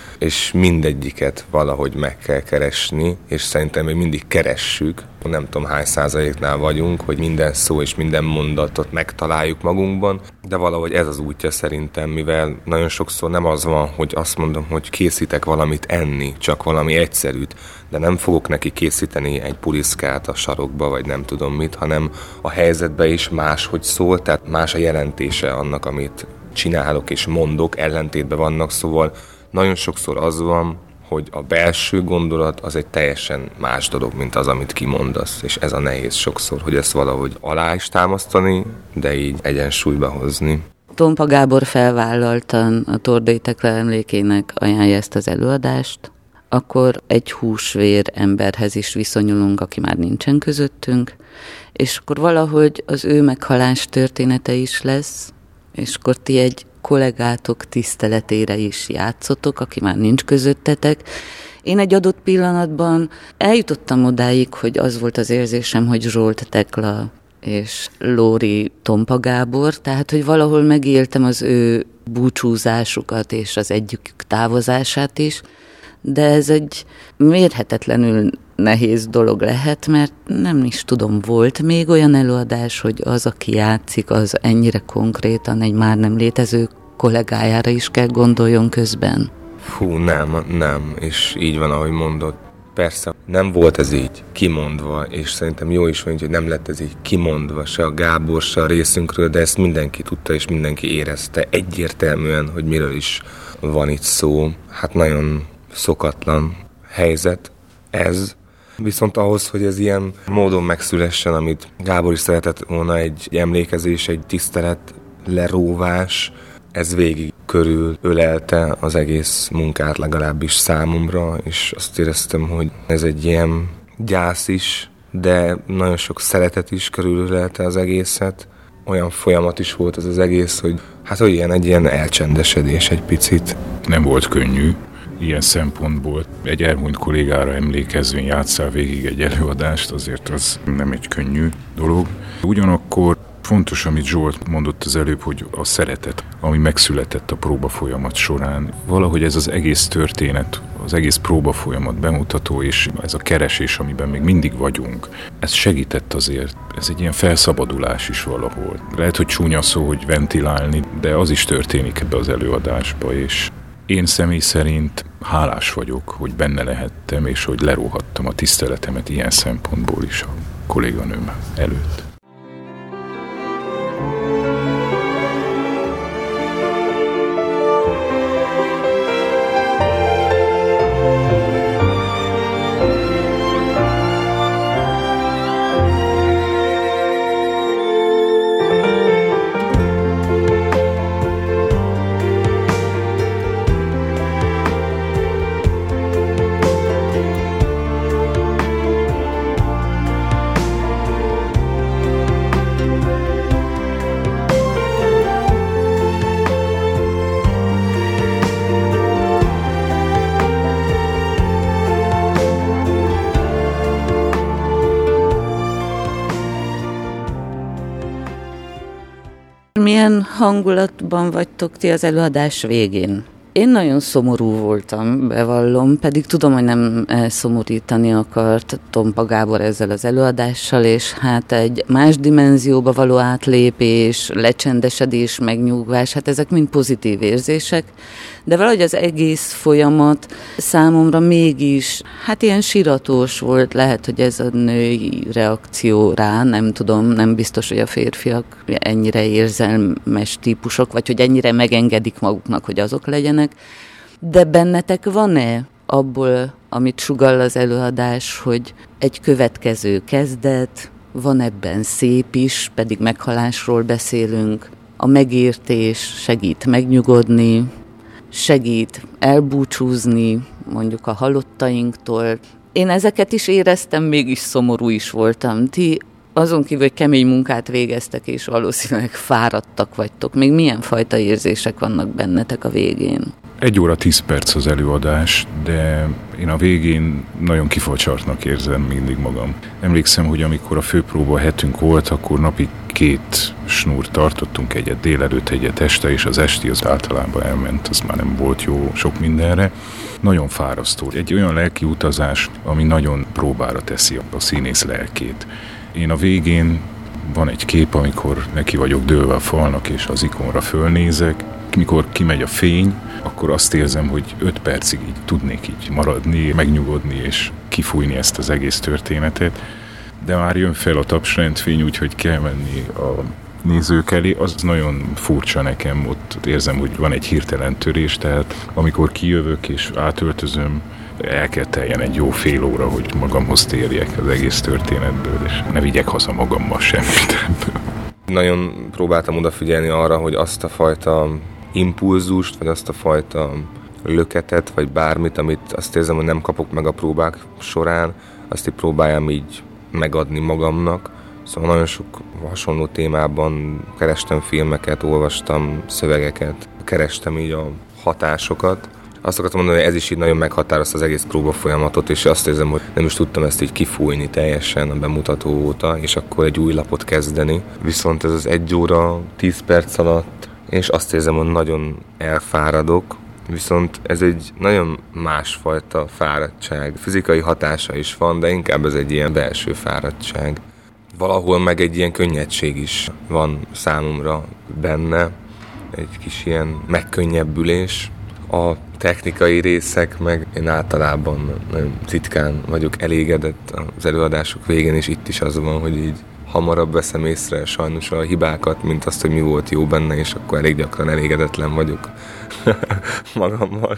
És mindegyiket valahogy meg kell keresni, és szerintem még mindig keressük. Nem tudom hány százaléknál vagyunk, hogy minden szó és minden mondatot megtaláljuk magunkban, de valahogy ez az útja szerintem, mivel nagyon sokszor nem az van, hogy azt mondom, hogy készítek valamit enni, csak valami egyszerűt, de nem fogok neki készíteni egy puliszkát a sarokba, vagy nem tudom mit, hanem a helyzetbe is máshogy szól, tehát más a jelentése annak, amit csinálok és mondok, ellentétben vannak, szóval nagyon sokszor az van, hogy a belső gondolat az egy teljesen más dolog, mint az, amit kimondasz, és ez a nehéz sokszor, hogy ezt valahogy alá is támasztani, de így egyensúlyba hozni. Tompa Gábor felvállaltan a Tordai Tekla emlékének ajánlja ezt az előadást, akkor egy húsvér emberhez is viszonyulunk, aki már nincsen közöttünk, és akkor valahogy az ő meghalás története is lesz, és akkor ti egy kollégátok tiszteletére is játszotok, aki már nincs közöttetek. Én egy adott pillanatban eljutottam odáig, hogy az volt az érzésem, hogy Zsolt Tekla és Lóri Tompa Gábor, tehát, hogy valahol megéltem az ő búcsúzásukat és az egyikük távozását is, de ez egy mérhetetlenül nehéz dolog lehet, mert nem is tudom, volt még olyan előadás, hogy az, aki játszik, az ennyire konkrétan egy már nem létező kollégájára is kell gondoljon közben. Fú, nem, és így van, ahogy mondod. Persze, nem volt ez így kimondva, és szerintem jó is van, hogy nem lett ez így kimondva, se a Gábor, se a részünkről, de ezt mindenki tudta, és mindenki érezte egyértelműen, hogy miről is van itt szó. Hát nagyon szokatlan helyzet ez, viszont ahhoz, hogy ez ilyen módon megszülessen, amit Gábor is szeretett volna, egy emlékezés, egy tisztelet leróvás, ez végig körül ölelte az egész munkát, legalábbis számomra, és azt éreztem, hogy ez egy ilyen gyász is, de nagyon sok szeretet is körülölelte az egészet. Olyan folyamat is volt ez az egész, hogy hogy egy ilyen elcsendesedés egy picit. Nem volt könnyű. Ilyen szempontból egy elhunyt kollégára emlékezvén játsszál végig egy előadást, azért az nem egy könnyű dolog. Ugyanakkor fontos, amit Zsolt mondott az előbb, hogy a szeretet, ami megszületett a próba folyamat során. Valahogy ez az egész történet, az egész próba folyamat bemutató, és ez a keresés, amiben még mindig vagyunk, ez segített azért. Ez egy ilyen felszabadulás is valahol. Lehet, hogy csúnya szó, hogy ventilálni, de az is történik ebbe az előadásba, és én személy szerint hálás vagyok, hogy benne lehettem, és hogy leróhattam a tiszteletemet ilyen szempontból is a kolléganőm előtt. Milyen hangulatban vagytok ti az előadás végén? Én nagyon szomorú voltam, bevallom, pedig tudom, hogy nem szomorítani akart Tompa Gábor ezzel az előadással, és hát egy más dimenzióba való átlépés, lecsendesedés, megnyugvás, hát ezek mind pozitív érzések, de valahogy az egész folyamat számomra mégis, hát ilyen siratos volt, lehet, hogy ez a női reakció rá, nem tudom, nem biztos, hogy a férfiak ennyire érzelmes típusok, vagy hogy ennyire megengedik maguknak, hogy azok legyenek. De bennetek van-e abból, amit sugall az előadás, hogy egy következő kezdet, van ebben szép is, pedig meghalásról beszélünk, a megértés segít megnyugodni, segít elbúcsúzni mondjuk a halottainktól. Én ezeket is éreztem, mégis szomorú is voltam. Ti azon kívül, hogy kemény munkát végeztek, és valószínűleg fáradtak vagytok. Még milyen fajta érzések vannak bennetek a végén? 1 óra 10 perc az előadás, de én a végén nagyon kifacsartnak érzem mindig magam. Emlékszem, hogy amikor a főpróba hetünk volt, akkor napi 2 snúrt tartottunk, egyet délelőtt, egyet este, és az esti az általában elment, az már nem volt jó sok mindenre. Nagyon fárasztó. Egy olyan lelki utazás, ami nagyon próbára teszi a színész lelkét. Én a végén van egy kép, amikor neki vagyok dőlve a falnak, és az ikonra fölnézek. Mikor kimegy a fény, akkor azt érzem, hogy 5 percig így tudnék így maradni, megnyugodni és kifújni ezt az egész történetet. De már jön fel a tapsrendfény, úgyhogy kell menni a nézők elé. Az nagyon furcsa nekem, ott érzem, hogy van egy hirtelen törés, tehát amikor kijövök és átöltözöm, el kell teljen egy jó fél óra, hogy magamhoz térjek az egész történetből, és ne vigyek haza magammal semmit. Nagyon próbáltam odafigyelni arra, hogy azt a fajta impulzust, vagy azt a fajta löketet, vagy bármit, amit azt érzem, hogy nem kapok meg a próbák során, azt így próbáljam így megadni magamnak. Szóval nagyon sok hasonló témában kerestem filmeket, olvastam szövegeket, kerestem így a hatásokat. Azt akartam mondani, hogy ez is így nagyon meghatározta az egész próba folyamatot, és azt érzem, hogy nem is tudtam ezt így kifújni teljesen a bemutató óta, és akkor egy új lapot kezdeni. Viszont ez az 1 óra 10 perc alatt, és azt érzem, hogy nagyon elfáradok, viszont ez egy nagyon másfajta fáradtság. Fizikai hatása is van, de inkább ez egy ilyen belső fáradtság. Valahol meg egy ilyen könnyedség is van számomra benne, egy kis ilyen megkönnyebbülés. A technikai részek, meg én általában nagyon ritkán vagyok elégedett az előadások végén, és itt is az van, hogy így hamarabb veszem észre sajnos a hibákat, mint azt, hogy mi volt jó benne, és akkor elég gyakran elégedetlen vagyok magammal.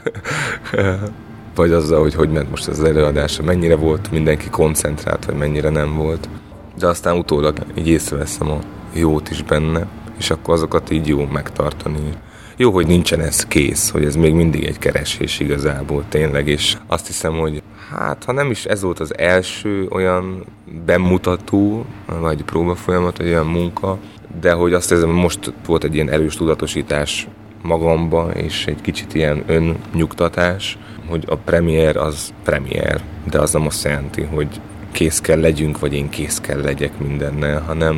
Vagy azzal, hogy ment most ez az előadás, mennyire volt mindenki koncentrált, vagy mennyire nem volt. De aztán utólag így észreveszem a jót is benne, és akkor azokat így jó megtartani. Jó, hogy nincsen ez kész, hogy ez még mindig egy keresés igazából tényleg, és azt hiszem, hogy hát ha nem is ez volt az első olyan bemutató, vagy próbafolyamat, vagy olyan munka, de hogy azt érzem, hogy most volt egy ilyen erős tudatosítás magamba, és egy kicsit ilyen önnyugtatás, hogy a premier az premier, de az nem azt jelenti, hogy kész kell legyünk, vagy én kész kell legyek mindennel, hanem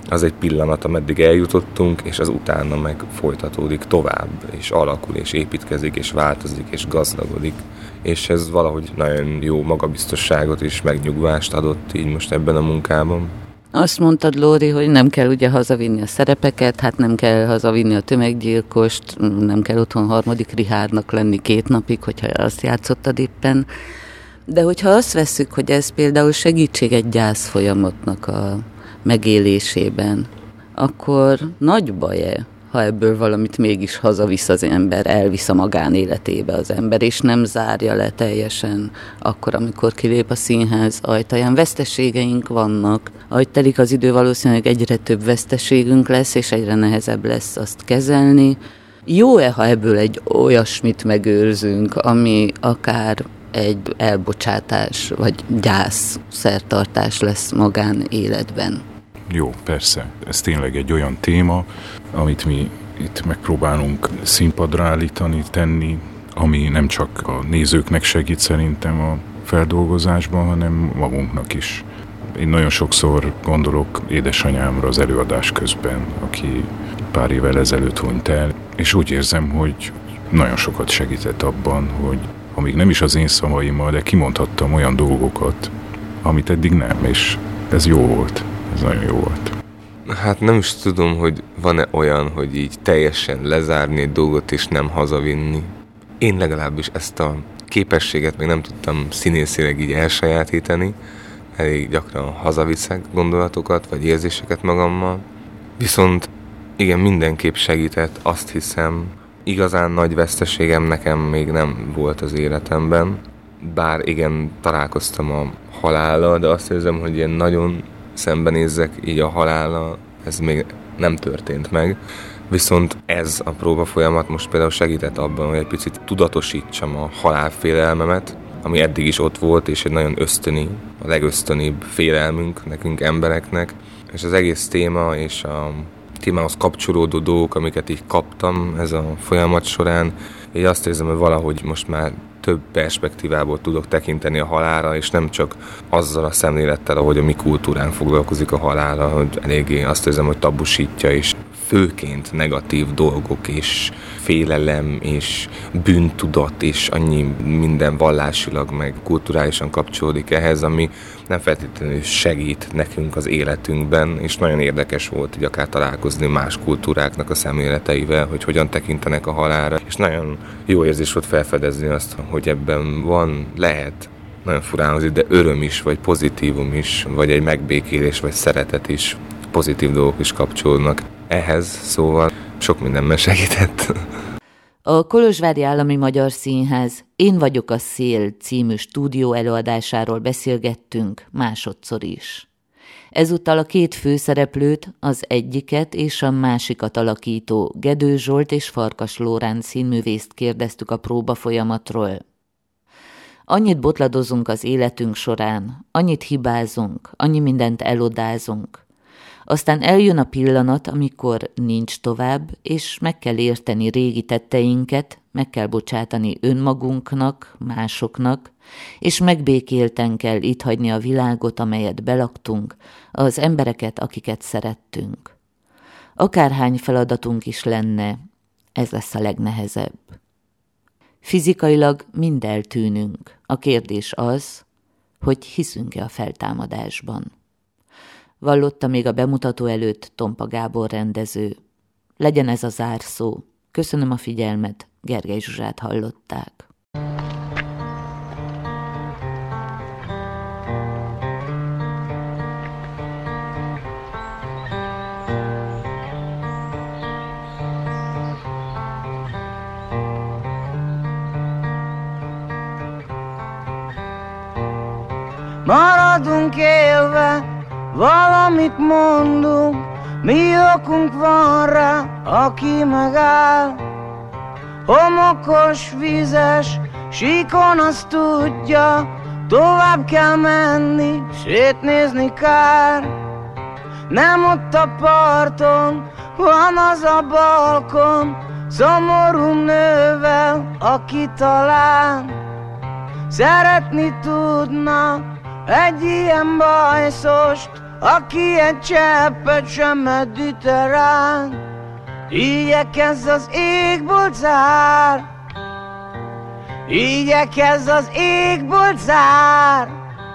az egy pillanat, ameddig eljutottunk, és az utána meg folytatódik tovább, és alakul, és építkezik, és változik, és gazdagodik. És ez valahogy nagyon jó magabiztosságot és megnyugvást adott így most ebben a munkában. Azt mondtad, Lóri, hogy nem kell ugye hazavinni a szerepeket, hát nem kell hazavinni a tömeggyilkost, nem kell otthon harmadik Richardnak lenni 2 napig, hogyha azt játszottad éppen. De hogyha azt vesszük, hogy ez például segítség egy gyász folyamatnak a megélésében, akkor nagy baj-e, ha ebből valamit mégis hazavisz az ember, elvisz a magánéletébe az ember, és nem zárja le teljesen akkor, amikor kilép a színház ajtaján. Veszteségeink vannak. Ahogy telik az idő, valószínűleg egyre több veszteségünk lesz, és egyre nehezebb lesz azt kezelni. Jó-e, ha ebből egy olyasmit megőrzünk, ami akár egy elbocsátás, vagy gyász szertartás lesz magánéletben? Jó, persze. Ez tényleg egy olyan téma, amit mi itt megpróbálunk színpadra állítani, tenni, ami nem csak a nézőknek segít szerintem a feldolgozásban, hanem magunknak is. Én nagyon sokszor gondolok édesanyámra az előadás közben, aki pár évvel ezelőtt hunyt el, és úgy érzem, hogy nagyon sokat segített abban, hogy amíg nem is az én szavaimmal, de kimondhattam olyan dolgokat, amit eddig nem, és ez jó volt. Ez nagyon jó volt. Hát nem is tudom, hogy van-e olyan, hogy így teljesen lezárni egy dolgot és nem hazavinni. Én legalábbis ezt a képességet még nem tudtam színészileg így elsajátítani. Elég gyakran hazaviszek gondolatokat vagy érzéseket magammal. Viszont igen, mindenképp segített, azt hiszem. Igazán nagy veszteségem nekem még nem volt az életemben. Bár igen, találkoztam a halállal, de azt érzem, hogy ilyen nagyon szembenézzek így a halállal, ez még nem történt meg. Viszont ez a próbafolyamat most például segített abban, hogy egy picit tudatosítsam a halálfélelmemet, ami eddig is ott volt, és egy nagyon ösztöni, a legösztönibb félelmünk nekünk embereknek. És az egész téma és a témához kapcsolódó dolgok, amiket így kaptam ez a folyamat során, így azt érzem, hogy valahogy most már több perspektívából tudok tekinteni a halálra, és nem csak azzal a szemlélettel, ahogy a mi kultúránk foglalkozik a halálra, hogy eléggé azt érzem, hogy tabusítja, és főként negatív dolgok, és félelem, és bűntudat, és annyi minden vallásilag, meg kulturálisan kapcsolódik ehhez, ami nem feltétlenül segít nekünk az életünkben, és nagyon érdekes volt így akár találkozni más kultúráknak a szemléleteivel, hogy hogyan tekintenek a halálra, és nagyon jó érzés volt felfedezni azt, hogy ebben lehet, nagyon furán hangzik, de öröm is, vagy pozitívum is, vagy egy megbékélés, vagy szeretet is, pozitív dolgok is kapcsolódnak ehhez, szóval sok mindenben segített. A Kolozsvári Állami Magyar Színház Én vagyok a szél című stúdió előadásáról beszélgettünk másodszor is. Ezúttal a 2 főszereplőt, az egyiket és a másikat alakító Gedő Zsolt és Farkas Lóránc színművészt kérdeztük a próbafolyamatról. Annyit botladozunk az életünk során, annyit hibázunk, annyi mindent elodázunk. Aztán eljön a pillanat, amikor nincs tovább, és meg kell érteni régi tetteinket, meg kell bocsátani önmagunknak, másoknak, és megbékélten kell itt hagyni a világot, amelyet belaktunk, az embereket, akiket szerettünk. Akárhány feladatunk is lenne, ez lesz a legnehezebb. Fizikailag mind eltűnünk. A kérdés az, hogy hiszünk-e a feltámadásban. Vallotta még a bemutató előtt Tompa Gábor rendező. Legyen ez a zárszó. Köszönöm a figyelmet, Gergely Zsuzsát hallották. Maradunk élve, valamit mondunk, mi okunk van rá, aki megáll. Homokos, vízes, síkon azt tudja, tovább kell menni, sétnézni kár. Nem ott a parton, van az a balkon, szomorú nővel, aki talán szeretni tudna egy ilyen bajszost, aki egy cseppet sem mediterrán. Igyekezz az égbolt zár, igyekezz az égbolt zár.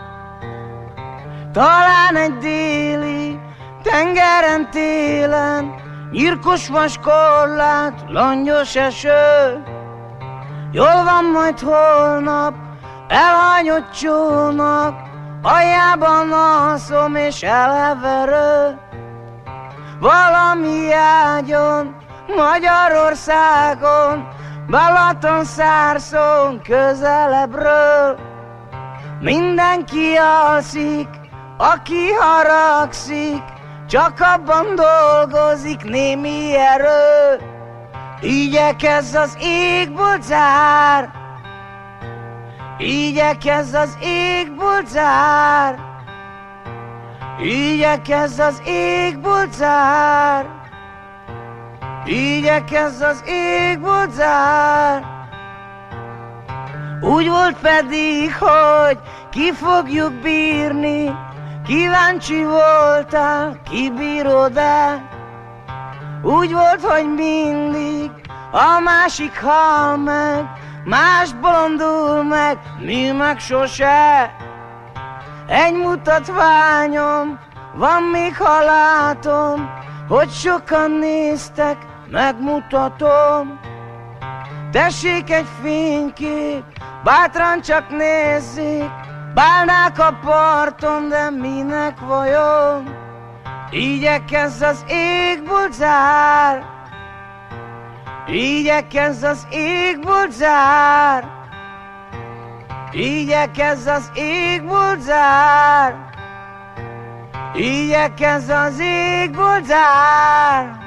Talán egy déli tengeren télen, nyírkos vaskorlát, langyos eső. Jól van majd holnap, elhanyott csónak, aljában alszom és elheverő. Valami ágyon, Magyarországon, Balatonszárszón közelebbről. Mindenki alszik, aki haragszik, csak abban dolgozik némi erő. Igyekezz az égbolt zár, igyekezz az égbolt zár, igyekezz az égbolt zár, igyekezz az égbolt zár. Úgy volt pedig, hogy ki fogjuk bírni, kíváncsi voltál, kibírod-e? Úgy volt, hogy mindig a másik hal meg, más bolondul meg, mi meg sose. Egy mutatványom van még, ha látom, hogy sokan néztek, megmutatom. Tessék egy fénykép, bátran csak nézzék, bálnák a parton, de minek vajon? Igyekezz az égbolt zár, igyekezz az égbolt zár, igyekezz az égbolt zár, igyekezz az égbolt zár.